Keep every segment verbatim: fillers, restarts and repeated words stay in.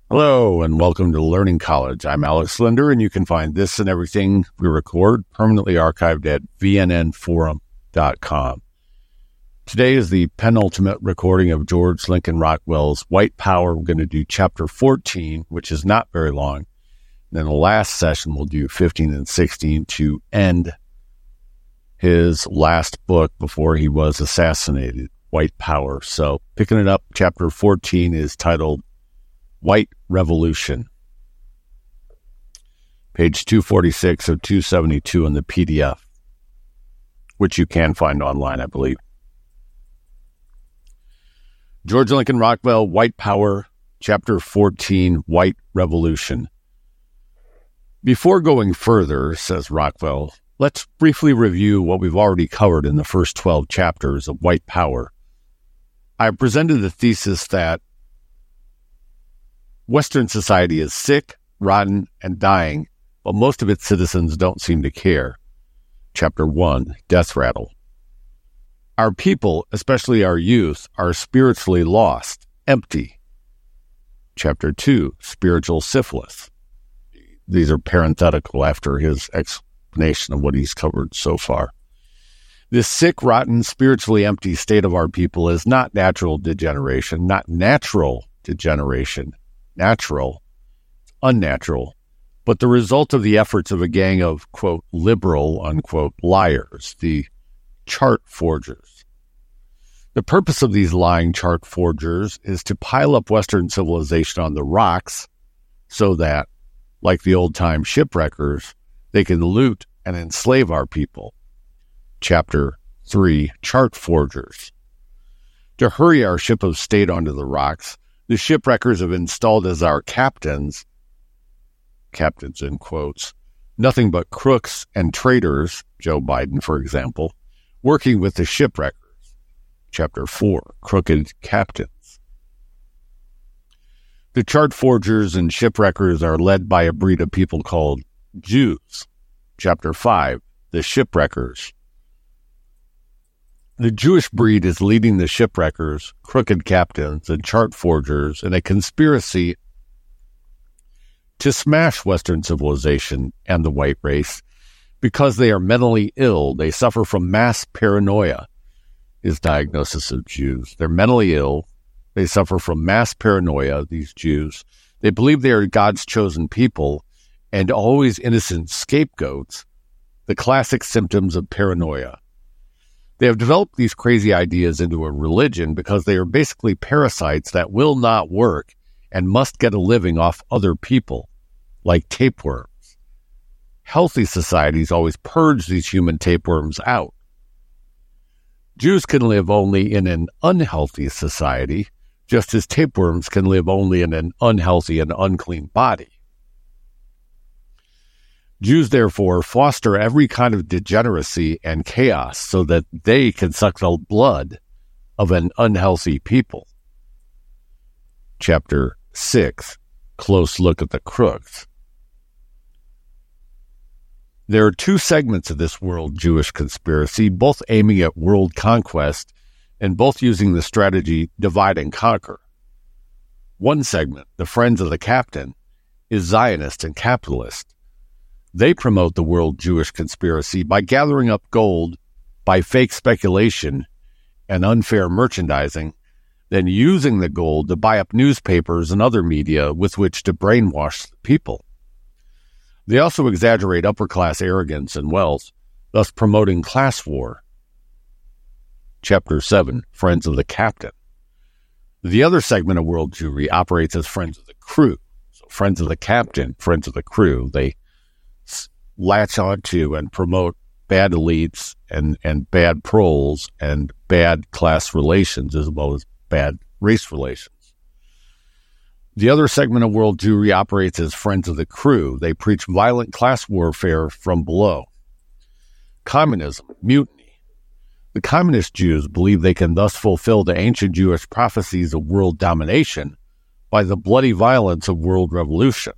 Hello, and welcome to Learning College. I'm Alex Linder, and you can find this and everything we record permanently archived at v n n forum dot com. Today is the penultimate recording of George Lincoln Rockwell's White Power. We're going to do chapter fourteen, which is not very long. And then the last session, we'll do fifteen and sixteen to end his last book before he was assassinated, White Power. So picking it up, chapter fourteen is titled White Revolution. Page two forty-six of two seventy-two in the P D F, which you can find online, I believe. George Lincoln Rockwell, White Power, Chapter fourteen, White Revolution. Before going further, says Rockwell, let's briefly review what we've already covered in the first twelve chapters of White Power. I presented the thesis that Western society is sick, rotten, and dying, but most of its citizens don't seem to care. Chapter one, Death Rattle. Our people, especially our youth, are spiritually lost, empty. Chapter two, Spiritual Syphilis. These are parenthetical after his explanation of what he's covered so far. This sick, rotten, spiritually empty state of our people is not natural degeneration, not natural degeneration. Natural, unnatural, but the result of the efforts of a gang of, quote, liberal, unquote, liars, the chart forgers. The purpose of these lying chart forgers is to pile up Western civilization on the rocks so that, like the old-time shipwreckers, they can loot and enslave our people. Chapter three, Chart Forgers. To hurry our ship of state onto the rocks, the shipwreckers have installed as our captains, captains in quotes, nothing but crooks and traitors, Joe Biden, for example, working with the shipwreckers. Chapter four, Crooked Captains. The chart forgers and shipwreckers are led by a breed of people called Jews. Chapter five, The Shipwreckers. The Jewish breed is leading the shipwreckers, crooked captains, and chart forgers in a conspiracy to smash Western civilization and the white race because they are mentally ill. They suffer from mass paranoia, is diagnosis of Jews. They're mentally ill. They suffer from mass paranoia, these Jews. They believe they are God's chosen people and always innocent scapegoats, the classic symptoms of paranoia. They have developed these crazy ideas into a religion because they are basically parasites that will not work and must get a living off other people, like tapeworms. Healthy societies always purge these human tapeworms out. Jews can live only in an unhealthy society, just as tapeworms can live only in an unhealthy and unclean body. Jews, therefore, foster every kind of degeneracy and chaos so that they can suck the blood of an unhealthy people. Chapter six, Close Look at the Crooks. There are two segments of this world Jewish conspiracy, both aiming at world conquest and both using the strategy divide and conquer. One segment, the Friends of the Captain, is Zionist and capitalist. They promote the world Jewish conspiracy by gathering up gold by fake speculation and unfair merchandising, then using the gold to buy up newspapers and other media with which to brainwash the people. They also exaggerate upper-class arrogance and wealth, thus promoting class war. Chapter seven, Friends of the Captain. The other segment of world Jewry operates as Friends of the Crew. So Friends of the Captain, Friends of the Crew, they latch onto and promote bad elites and, and bad proles and bad class relations as well as bad race relations. The other segment of world Jewry operates as Friends of the Crew. They preach violent class warfare from below. Communism, mutiny. The communist Jews believe they can thus fulfill the ancient Jewish prophecies of world domination by the bloody violence of world revolution.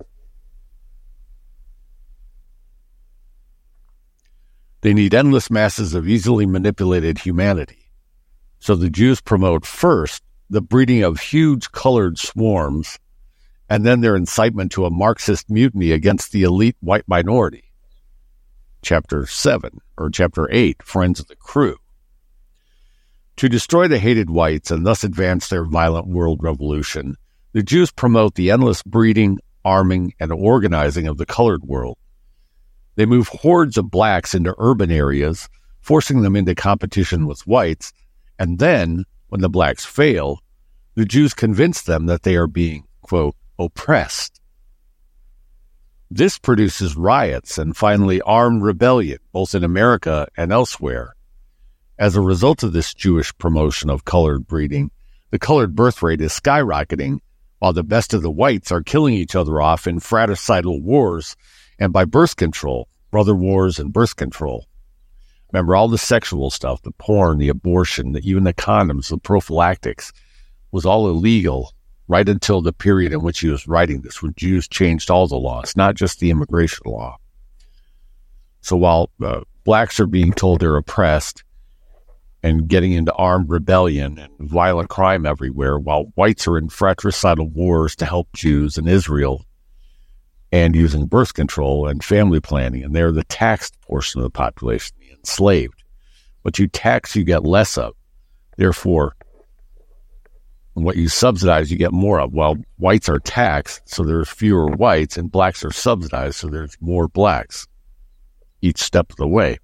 They need endless masses of easily manipulated humanity. So the Jews promote first the breeding of huge colored swarms and then their incitement to a Marxist mutiny against the elite white minority. Chapter seven, or Chapter eight, Friends of the Crew. To destroy the hated whites and thus advance their violent world revolution, the Jews promote the endless breeding, arming, and organizing of the colored world. They move hordes of blacks into urban areas, forcing them into competition with whites, and then, when the blacks fail, the Jews convince them that they are being, quote, oppressed. This produces riots and finally armed rebellion, both in America and elsewhere. As a result of this Jewish promotion of colored breeding, the colored birth rate is skyrocketing, while the best of the whites are killing each other off in fratricidal wars and by birth control, brother wars and birth control. Remember, all the sexual stuff, the porn, the abortion, the, even the condoms, the prophylactics, was all illegal right until the period in which he was writing this, when Jews changed all the laws, not just the immigration law. So while uh, blacks are being told they're oppressed and getting into armed rebellion and violent crime everywhere, while whites are in fratricidal wars to help Jews in Israel and using birth control and family planning, and they're the taxed portion of the population, the enslaved. What you tax, you get less of. Therefore, what you subsidize, you get more of. While whites are taxed, so there's fewer whites, and blacks are subsidized, so there's more blacks each step of the way.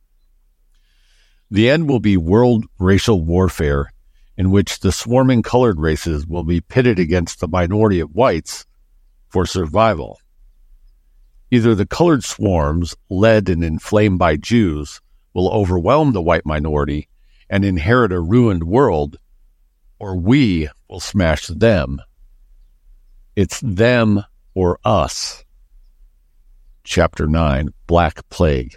The end will be world racial warfare, in which the swarming colored races will be pitted against the minority of whites for survival. Either the colored swarms, led and inflamed by Jews, will overwhelm the white minority and inherit a ruined world, or we will smash them. It's them or us. Chapter nine, Black Plague.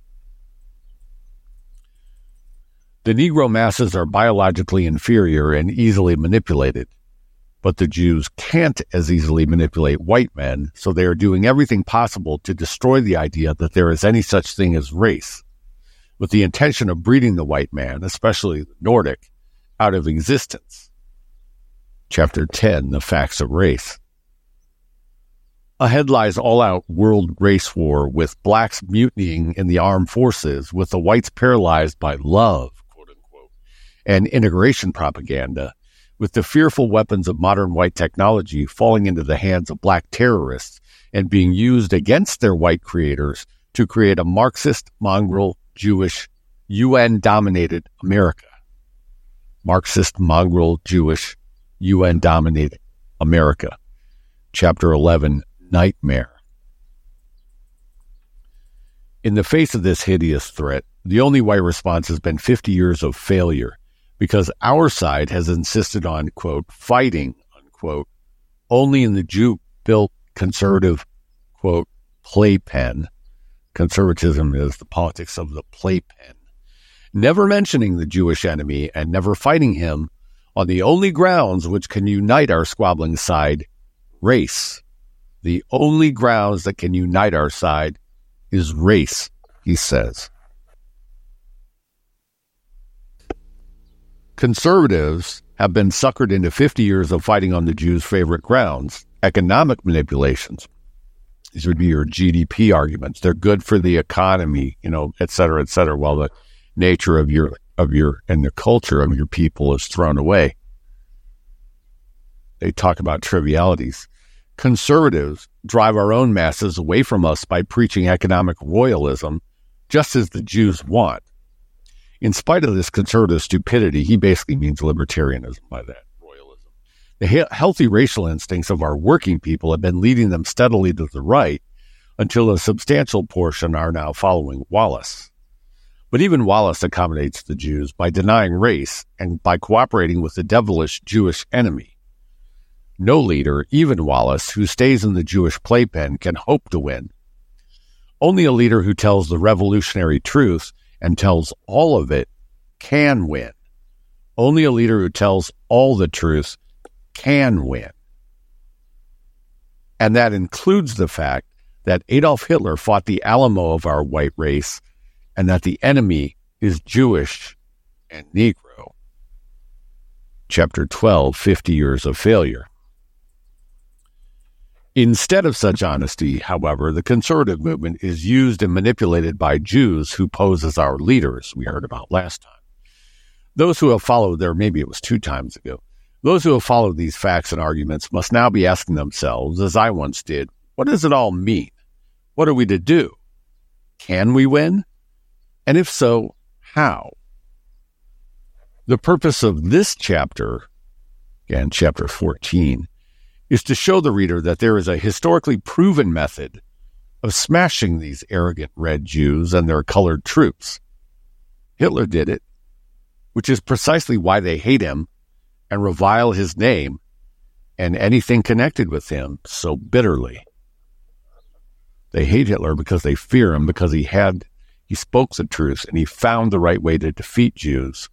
The Negro masses are biologically inferior and easily manipulated, but the Jews can't as easily manipulate white men, so they are doing everything possible to destroy the idea that there is any such thing as race, with the intention of breeding the white man, especially the Nordic, out of existence. Chapter ten, The Facts of Race. Ahead lies all-out world race war, with blacks mutinying in the armed forces, with the whites paralyzed by love, quote-unquote, and integration propaganda, with the fearful weapons of modern white technology falling into the hands of black terrorists and being used against their white creators to create a Marxist, mongrel, Jewish, U N-dominated America. Marxist, mongrel, Jewish, U N-dominated America. Chapter eleven, Nightmare. In the face of this hideous threat, the only white response has been fifty years of failure, because our side has insisted on, quote, fighting, unquote, only in the Jew-built conservative, quote, playpen. Conservatism is the politics of the playpen. Never mentioning the Jewish enemy and never fighting him on the only grounds which can unite our squabbling side, race. The only grounds that can unite our side is race, he says. Conservatives have been suckered into fifty years of fighting on the Jews' favorite grounds, economic manipulations. These would be your G D P arguments. They're good for the economy, you know, et cetera, et cetera, while the nature of your, of your, and the culture of your people is thrown away. They talk about trivialities. Conservatives drive our own masses away from us by preaching economic royalism, just as the Jews want. In spite of this conservative stupidity, he basically means libertarianism by that, royalism. The he- healthy racial instincts of our working people have been leading them steadily to the right until a substantial portion are now following Wallace. But even Wallace accommodates the Jews by denying race and by cooperating with the devilish Jewish enemy. No leader, even Wallace, who stays in the Jewish playpen can hope to win. Only a leader who tells the revolutionary truth and tells all of it can win. Only a leader who tells all the truth can win. And that includes the fact that Adolf Hitler fought the Alamo of our white race and that the enemy is Jewish and Negro. Chapter twelve, fifty years of Failure. Instead of such honesty, however, the conservative movement is used and manipulated by Jews who pose as our leaders, we heard about last time. Those who have followed there, maybe it was two times ago, those who have followed these facts and arguments must now be asking themselves, as I once did, what does it all mean? What are we to do? Can we win? And if so, how? The purpose of this chapter, again, chapter fourteen, is to show the reader that there is a historically proven method of smashing these arrogant red Jews and their colored troops. Hitler did it, which is precisely why they hate him and revile his name and anything connected with him so bitterly. They hate Hitler because they fear him, because he had, he spoke the truth and he found the right way to defeat Jews.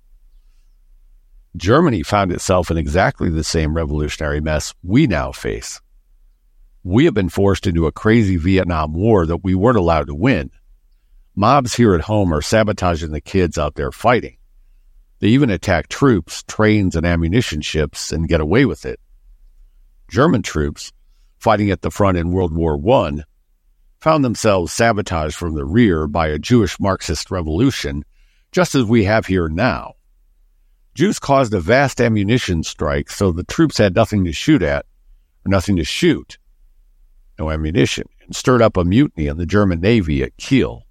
Germany found itself in exactly the same revolutionary mess we now face. We have been forced into a crazy Vietnam War that we weren't allowed to win. Mobs here at home are sabotaging the kids out there fighting. They even attack troops, trains, and ammunition ships and get away with it. German troops, fighting at the front in World War One, found themselves sabotaged from the rear by a Jewish Marxist revolution, just as we have here now. Jews caused a vast ammunition strike, so the troops had nothing to shoot at, or nothing to shoot, no ammunition, and stirred up a mutiny in the German Navy at Kiel,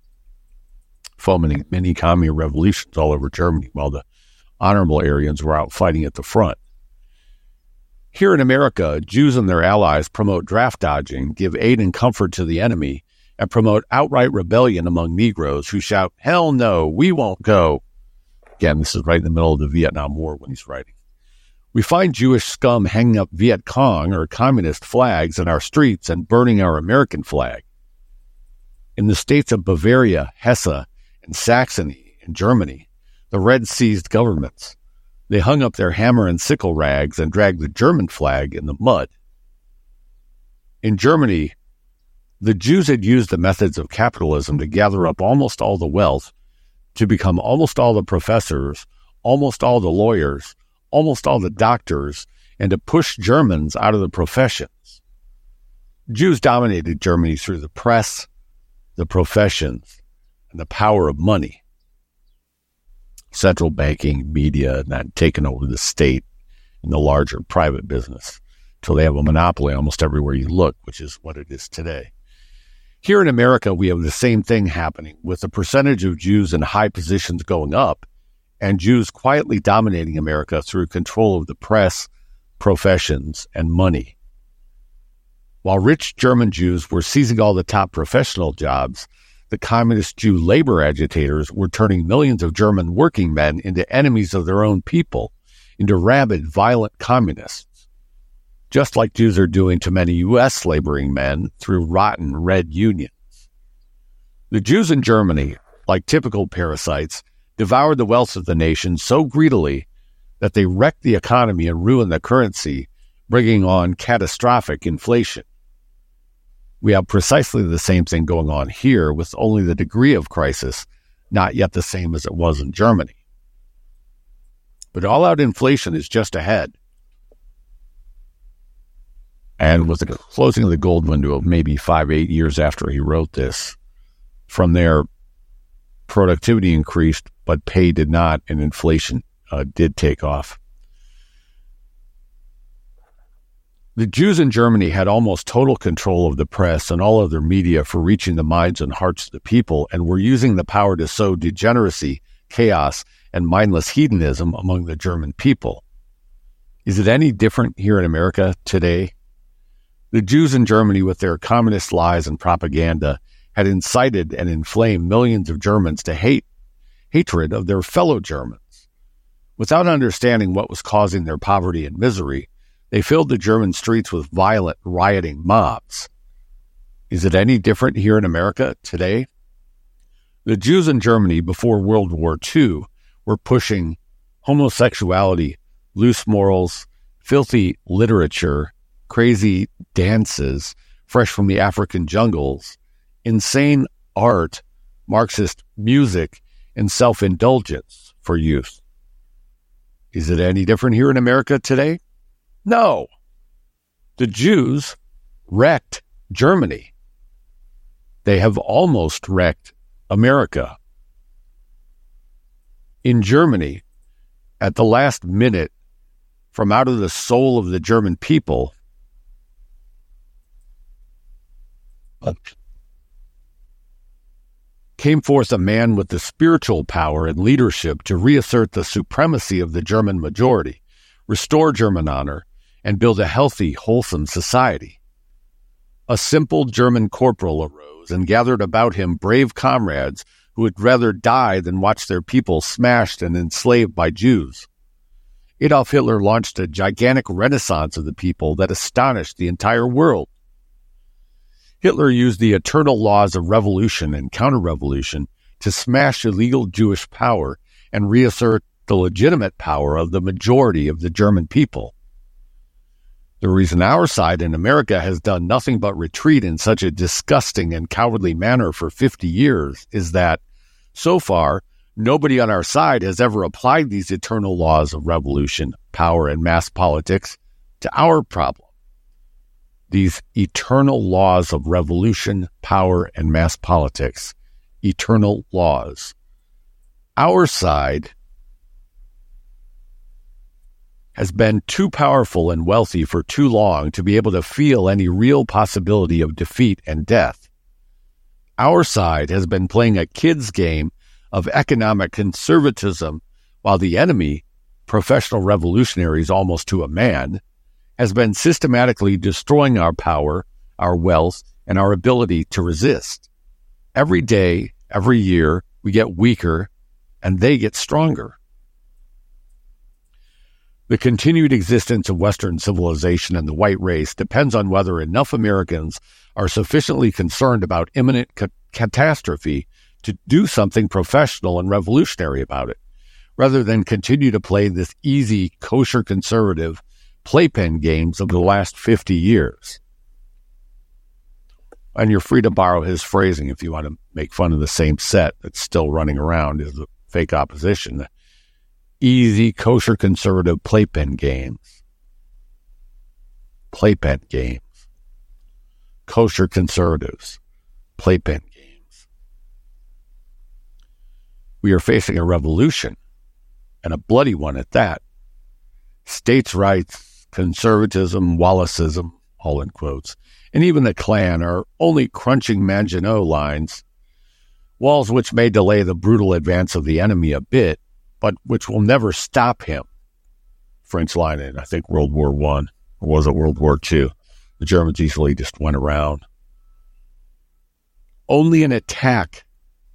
fomenting many commie revolutions all over Germany while the honorable Aryans were out fighting at the front. Here in America, Jews and their allies promote draft dodging, give aid and comfort to the enemy, and promote outright rebellion among Negroes who shout, "Hell no, we won't go." Again, this is right in the middle of the Vietnam War when he's writing. We find Jewish scum hanging up Viet Cong or communist flags in our streets and burning our American flag. In the states of Bavaria, Hesse, and Saxony in Germany, the Red seized governments. They hung up their hammer and sickle rags and dragged the German flag in the mud. In Germany, the Jews had used the methods of capitalism to gather up almost all the wealth, to become almost all the professors, almost all the lawyers, almost all the doctors, and to push Germans out of the professions. Jews dominated Germany through the press, the professions, and the power of money. Central banking, media, and that taken over the state and the larger private business until they have a monopoly almost everywhere you look, which is what it is today. Here in America, we have the same thing happening, with the percentage of Jews in high positions going up and Jews quietly dominating America through control of the press, professions, and money. While rich German Jews were seizing all the top professional jobs, the communist Jew labor agitators were turning millions of German working men into enemies of their own people, into rabid, violent communists, just like Jews are doing to many U S laboring men through rotten red unions. The Jews in Germany, like typical parasites, devoured the wealth of the nation so greedily that they wrecked the economy and ruined the currency, bringing on catastrophic inflation. We have precisely the same thing going on here, with only the degree of crisis not yet the same as it was in Germany. But all-out inflation is just ahead. And with the closing of the gold window of maybe five, eight years after he wrote this, from there, productivity increased, but pay did not, and inflation uh, did take off. The Jews in Germany had almost total control of the press and all of their media for reaching the minds and hearts of the people, and were using the power to sow degeneracy, chaos, and mindless hedonism among the German people. Is it any different here in America today? The Jews in Germany, with their communist lies and propaganda, had incited and inflamed millions of Germans to hate, hatred of their fellow Germans. Without understanding what was causing their poverty and misery, they filled the German streets with violent, rioting mobs. Is it any different here in America today? The Jews in Germany before World War Two were pushing homosexuality, loose morals, filthy literature, crazy dances, fresh from the African jungles, insane art, Marxist music, and self-indulgence for youth. Is it any different here in America today? No. The Jews, wrecked Germany. They have almost wrecked America. In Germany, at the last minute, from out of the soul of the German people, came forth a man with the spiritual power and leadership to reassert the supremacy of the German majority, restore German honor, and build a healthy, wholesome society. A simple German corporal arose and gathered about him brave comrades who would rather die than watch their people smashed and enslaved by Jews. Adolf Hitler launched a gigantic renaissance of the people that astonished the entire world. Hitler used the eternal laws of revolution and counter-revolution to smash illegal Jewish power and reassert the legitimate power of the majority of the German people. The reason our side in America has done nothing but retreat in such a disgusting and cowardly manner for fifty years is that, so far, nobody on our side has ever applied these eternal laws of revolution, power, and mass politics to our problem. These eternal laws of revolution, power, and mass politics. Eternal laws. Our side has been too powerful and wealthy for too long to be able to feel any real possibility of defeat and death. Our side has been playing a kid's game of economic conservatism while the enemy, professional revolutionaries almost to a man, has been systematically destroying our power, our wealth, and our ability to resist. Every day, every year, we get weaker, and they get stronger. The continued existence of Western civilization and the white race depends on whether enough Americans are sufficiently concerned about imminent ca- catastrophe to do something professional and revolutionary about it, rather than continue to play this easy, kosher conservative playpen games of the last fifty years. And you're free to borrow his phrasing if you want to make fun of the same set that's still running around as the fake opposition. The easy, kosher conservative playpen games. Playpen games. Kosher conservatives. Playpen games. We are facing a revolution, and a bloody one at that. States' rights, conservatism, Wallaceism, all in quotes, and even the Klan are only crunching Maginot lines, walls which may delay the brutal advance of the enemy a bit, but which will never stop him. French line in, I think, World War One, or was it World War Two? The Germans easily just went around. Only an attack.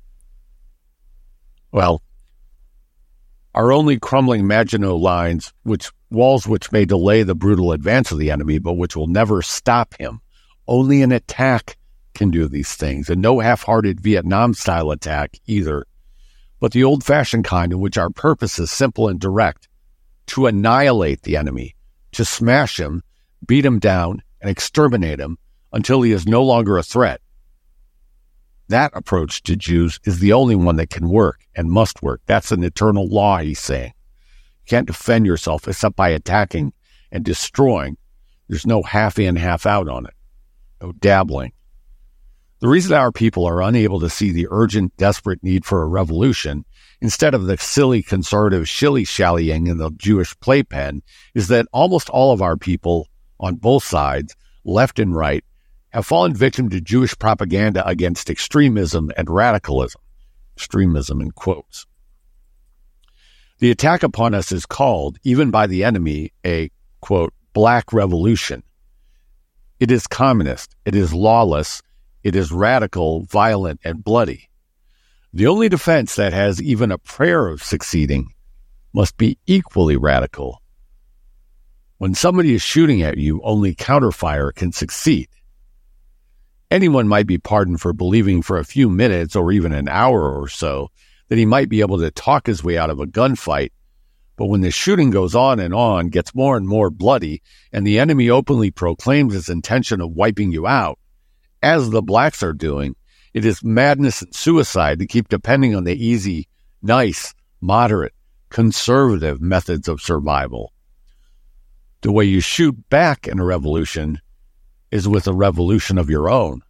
Well, are only crumbling Maginot lines, which walls which may delay the brutal advance of the enemy, but which will never stop him. Only an attack can do these things, and no half-hearted Vietnam-style attack either, but the old-fashioned kind in which our purpose is simple and direct, to annihilate the enemy, to smash him, beat him down, and exterminate him until he is no longer a threat. That approach to Jews is the only one that can work and must work. That's an eternal law, he's saying. You can't defend yourself except by attacking and destroying. There's no half in, half out on it. No dabbling. The reason our people are unable to see the urgent, desperate need for a revolution, instead of the silly conservative shilly-shallying in the Jewish playpen, is that almost all of our people on both sides, left and right, have fallen victim to Jewish propaganda against extremism and radicalism. Extremism in quotes. The attack upon us is called, even by the enemy, a, quote, black revolution. It is communist, it is lawless, it is radical, violent, and bloody. The only defense that has even a prayer of succeeding must be equally radical. When somebody is shooting at you, only counterfire can succeed. Anyone might be pardoned for believing for a few minutes or even an hour or so that he might be able to talk his way out of a gunfight, but when the shooting goes on and on, gets more and more bloody, and the enemy openly proclaims his intention of wiping you out, as the blacks are doing, it is madness and suicide to keep depending on the easy, nice, moderate, conservative methods of survival. The way you shoot back in a revolution is with a revolution of your own.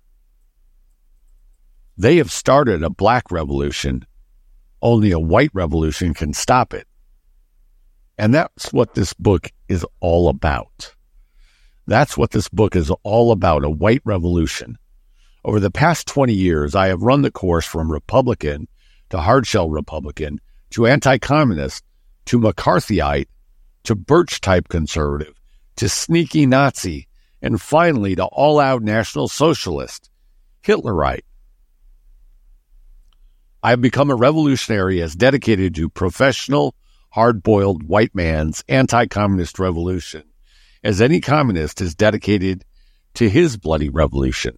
They have started a black revolution. Only a white revolution can stop it. And that's what this book is all about. That's what this book is all about, a white revolution. Over the past twenty years, I have run the course from Republican to hardshell Republican to anti-communist to McCarthyite to Birch-type conservative to sneaky Nazi and finally to all-out National Socialist, Hitlerite. I have become a revolutionary as dedicated to professional, hard-boiled white man's anti-communist revolution as any communist is dedicated to his bloody revolution.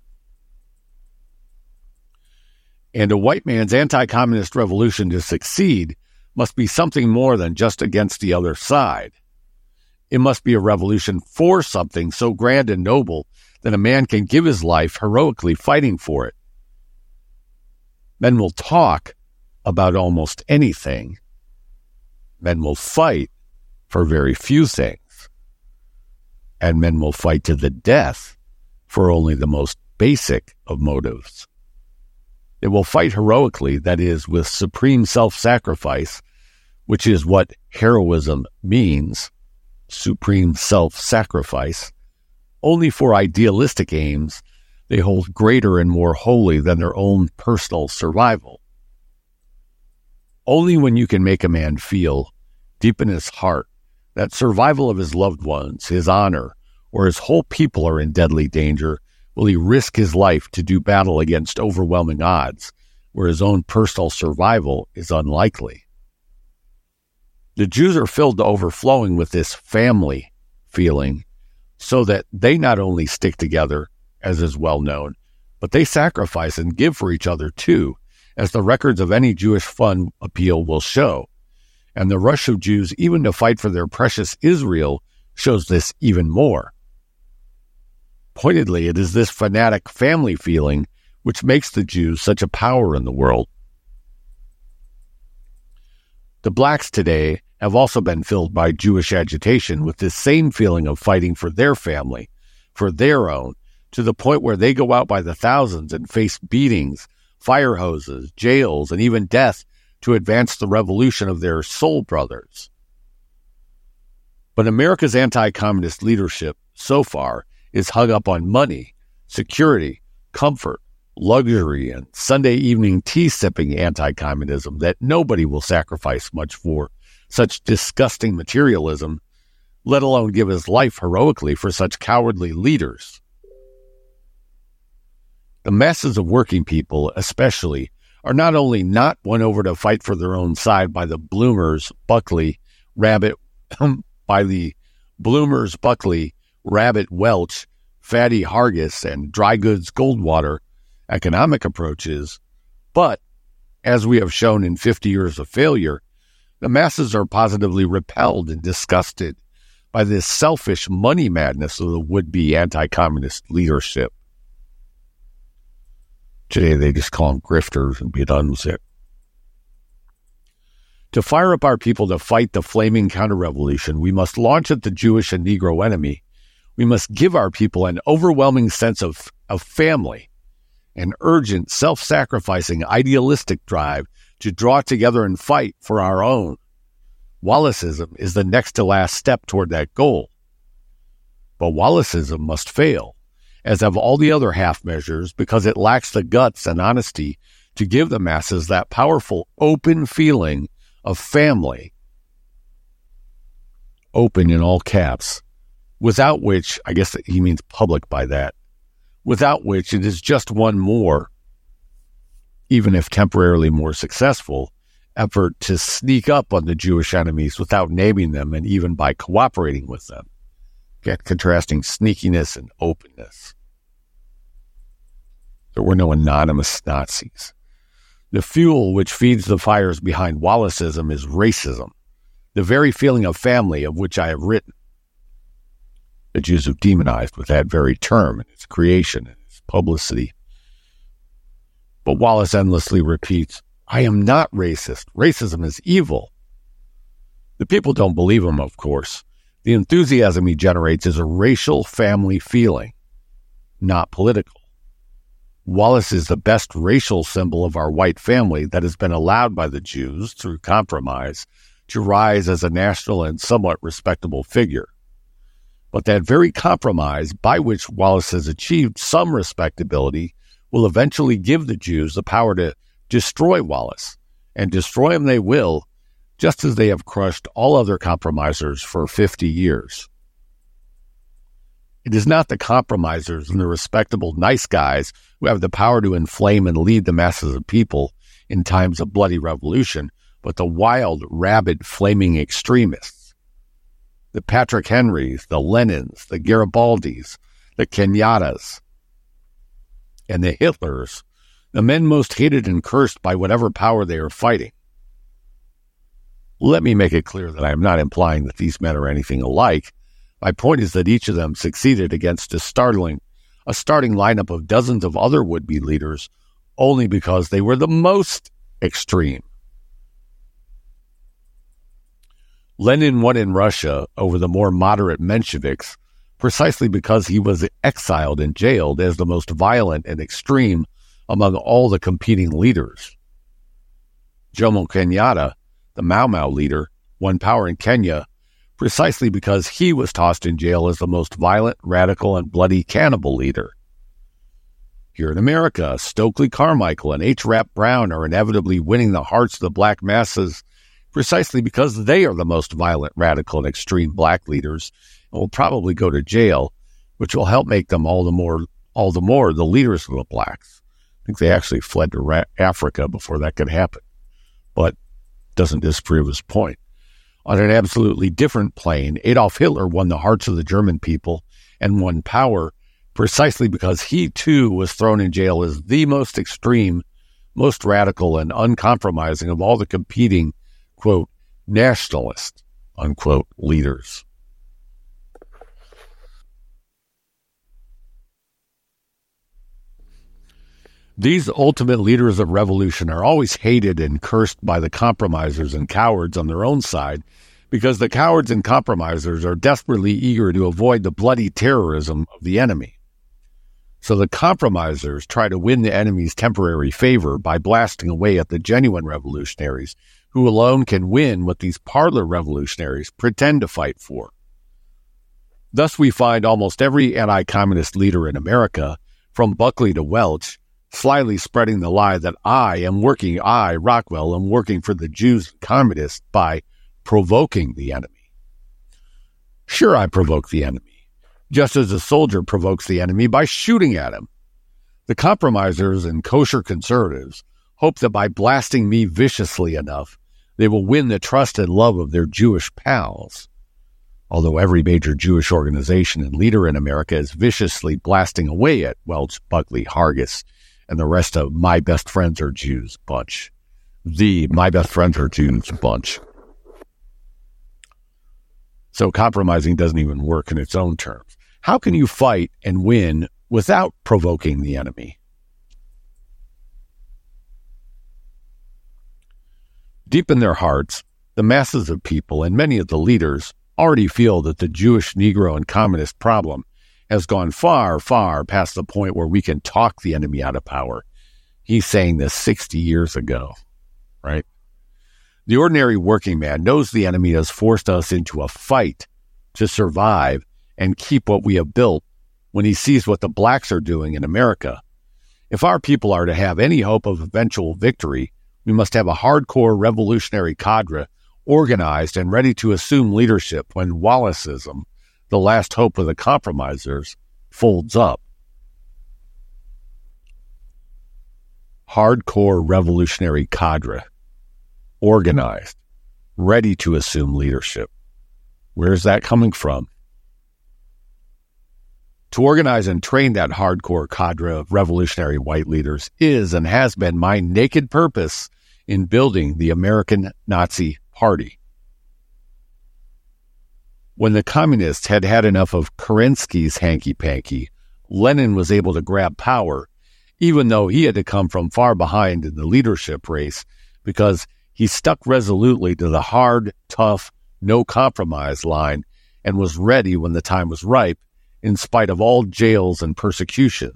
And a white man's anti-communist revolution to succeed must be something more than just against the other side. It must be a revolution for something so grand and noble that a man can give his life heroically fighting for it. Men will talk about almost anything. Men will fight for very few things. And men will fight to the death for only the most basic of motives. They will fight heroically, that is, with supreme self-sacrifice, which is what heroism means, supreme self-sacrifice, only for idealistic aims they hold greater and more holy than their own personal survival. Only when you can make a man feel, deep in his heart, that survival of his loved ones, his honor, or his whole people are in deadly danger, will he risk his life to do battle against overwhelming odds, where his own personal survival is unlikely. The Jews are filled to overflowing with this family feeling, so that they not only stick together, as is well known, but they sacrifice and give for each other too, as the records of any Jewish fund appeal will show. And the rush of Jews even to fight for their precious Israel shows this even more. Pointedly, it is this fanatic family feeling which makes the Jews such a power in the world. The blacks today have also been filled by Jewish agitation with this same feeling of fighting for their family, for their own, to the point where they go out by the thousands and face beatings, fire hoses, jails, and even death to advance the revolution of their soul brothers. But America's anti-communist leadership, so far, is hung up on money, security, comfort, luxury, and Sunday evening tea-sipping anti-communism that nobody will sacrifice much for, such disgusting materialism, let alone give his life heroically for such cowardly leaders. The masses of working people, especially, are not only not won over to fight for their own side by the Bloomers, Buckley, Rabbit, by the Bloomers, Buckley, Rabbit, Welch, Fatty Hargis, and Dry Goods Goldwater economic approaches, but, as we have shown in fifty years of failure, the masses are positively repelled and disgusted by this selfish money madness of the would-be anti-communist leadership. Today they just call them grifters and be done with it. To fire up our people to fight the flaming counter-revolution, we must launch at the Jewish and Negro enemy. We must give our people an overwhelming sense of, of family, an urgent, self-sacrificing, idealistic drive to draw together and fight for our own. Wallaceism is the next to last step toward that goal. But Wallaceism must fail, as have all the other half measures, because it lacks the guts and honesty to give the masses that powerful, open feeling of family, open in all caps, without which, I guess he means public by that, without which it is just one more, even if temporarily more successful, effort to sneak up on the Jewish enemies without naming them and even by cooperating with them. Get contrasting sneakiness and openness. There were no anonymous Nazis. The fuel which feeds the fires behind Wallaceism is racism, the very feeling of family of which I have written. The Jews have demonized with that very term in its creation and its publicity. But Wallace endlessly repeats, I am not racist. Racism is evil. The people don't believe him, of course. The enthusiasm he generates is a racial family feeling. not political. Wallace is the best racial symbol of our white family that has been allowed by the Jews, through compromise, to rise as a national and somewhat respectable figure. But that very compromise by which Wallace has achieved some respectability will eventually give the Jews the power to destroy Wallace, and destroy him they will, just as they have crushed all other compromisers for fifty years. It is not the compromisers and the respectable nice guys who have the power to inflame and lead the masses of people in times of bloody revolution, but the wild, rabid, flaming extremists. The Patrick Henrys, the Lenins, the Garibaldis, the Kenyattas, and the Hitlers, the men most hated and cursed by whatever power they are fighting. Let me make it clear that I am not implying that these men are anything alike. My point is that each of them succeeded against a startling, a starting lineup of dozens of other would-be leaders only because they were the most extreme. Lenin won in Russia over the more moderate Mensheviks precisely because he was exiled and jailed as the most violent and extreme among all the competing leaders. Jomo Kenyatta, the Mau Mau leader, won power in Kenya precisely because he was tossed in jail as the most violent, radical, and bloody cannibal leader. Here in America, Stokely Carmichael and H. Rap Brown are inevitably winning the hearts of the black masses precisely because they are the most violent, radical, and extreme black leaders, and will probably go to jail, which will help make them all the more, all the more the leaders of the blacks. I think they actually fled to Ra- Africa before that could happen, but doesn't disprove his point. On an absolutely different plane, Adolf Hitler won the hearts of the German people and won power precisely because he too was thrown in jail as the most extreme, most radical, and uncompromising of all the competing, quote, nationalist, unquote, leaders. These ultimate leaders of revolution are always hated and cursed by the compromisers and cowards on their own side, because the cowards and compromisers are desperately eager to avoid the bloody terrorism of the enemy. So the compromisers try to win the enemy's temporary favor by blasting away at the genuine revolutionaries, who alone can win what these parlor revolutionaries pretend to fight for. Thus we find almost every anti-communist leader in America, from Buckley to Welch, slyly spreading the lie that I am working, I, Rockwell, am working for the Jews and communists by provoking the enemy. Sure, I provoke the enemy, just as a soldier provokes the enemy by shooting at him. The compromisers and kosher conservatives hope that by blasting me viciously enough, they will win the trust and love of their Jewish pals. Although every major Jewish organization and leader in America is viciously blasting away at Welch, Buckley, Hargis, and the rest of My Best Friends Are Jews bunch. The My Best Friends Are Jews bunch. So compromising doesn't even work in its own terms. How can you fight and win without provoking the enemy? Deep in their hearts, the masses of people and many of the leaders already feel that the Jewish, Negro, and communist problem has gone far, far past the point where we can talk the enemy out of power. He's saying this sixty years ago, right? The ordinary working man knows the enemy has forced us into a fight to survive and keep what we have built when he sees what the blacks are doing in America. If our people are to have any hope of eventual victory, we must have a hardcore revolutionary cadre organized and ready to assume leadership when Wallaceism, the last hope of the compromisers, folds up. Hardcore revolutionary cadre, organized, ready to assume leadership. Where's that coming from? To organize and train that hardcore cadre of revolutionary white leaders is and has been my naked purpose in building the American Nazi Party. When the communists had had enough of Kerensky's hanky-panky, Lenin was able to grab power, even though he had to come from far behind in the leadership race, because he stuck resolutely to the hard, tough, no-compromise line and was ready when the time was ripe in spite of all jails and persecutions.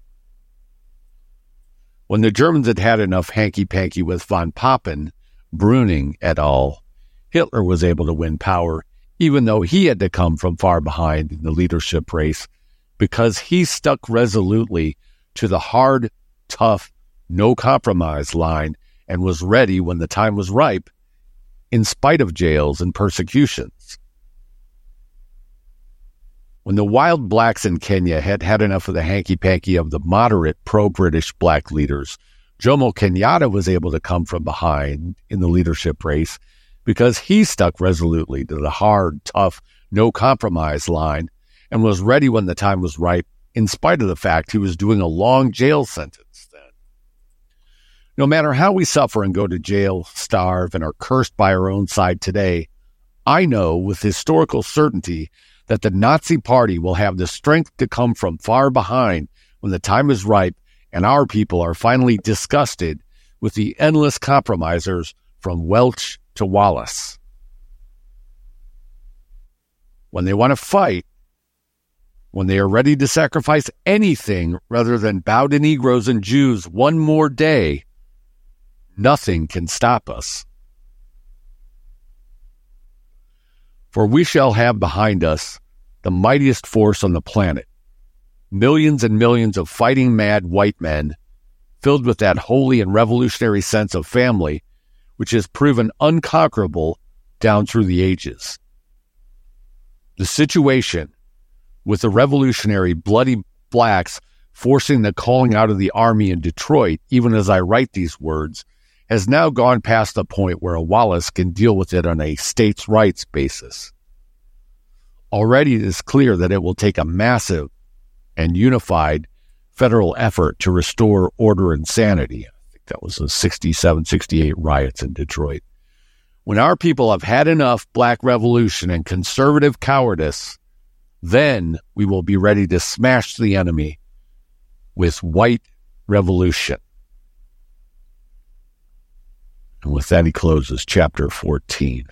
When the Germans had had enough hanky-panky with von Papen, Brüning et al., Hitler was able to win power, even though he had to come from far behind in the leadership race, because he stuck resolutely to the hard, tough, no-compromise line and was ready when the time was ripe, in spite of jails and persecutions. When the wild blacks in Kenya had had enough of the hanky-panky of the moderate pro-British black leaders, Jomo Kenyatta was able to come from behind in the leadership race because he stuck resolutely to the hard, tough, no-compromise line and was ready when the time was ripe, in spite of the fact he was doing a long jail sentence then. No matter how we suffer and go to jail, starve, and are cursed by our own side today, I know with historical certainty that the Nazi Party will have the strength to come from far behind when the time is ripe and our people are finally disgusted with the endless compromisers from Welch to Wallace. When they want to fight, when they are ready to sacrifice anything rather than bow to Negroes and Jews one more day, nothing can stop us. For we shall have behind us the mightiest force on the planet, millions and millions of fighting mad white men, filled with that holy and revolutionary sense of family, which has proven unconquerable down through the ages. The situation with the revolutionary bloody blacks forcing the calling out of the army in Detroit, even as I write these words, has now gone past the point where a Wallace can deal with it on a states' rights basis. Already it is clear that it will take a massive and unified federal effort to restore order and sanity. I think that was the sixty-seven, sixty-eight riots in Detroit. When our people have had enough black revolution and conservative cowardice, then we will be ready to smash the enemy with white revolution. And with that, he closes chapter fourteen.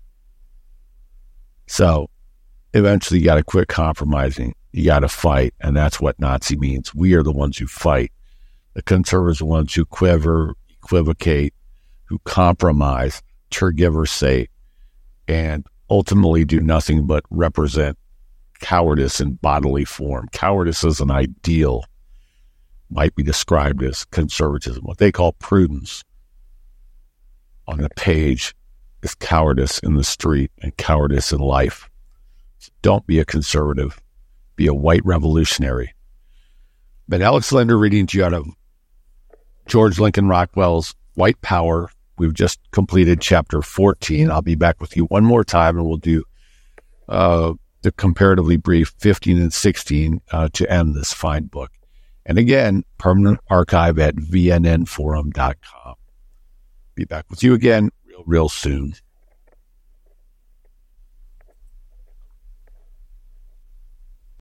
So, eventually you got to quit compromising. You got to fight, and that's what Nazi means. We are the ones who fight. The conservatives are the ones who quiver, equivocate, who compromise, tergiversate, and ultimately do nothing but represent cowardice in bodily form. Cowardice as an ideal might be described as conservatism. What they call prudence on the page is cowardice in the street and cowardice in life. So don't be a conservative. Be a white revolutionary. But Alex Linder reading to you out of George Lincoln Rockwell's White Power. We've just completed chapter fourteen. I'll be back with you one more time, and we'll do uh, the comparatively brief fifteen and sixteen uh, to end this fine book. And again, permanent archive at v n n forum dot com. Be back with you again real, real soon.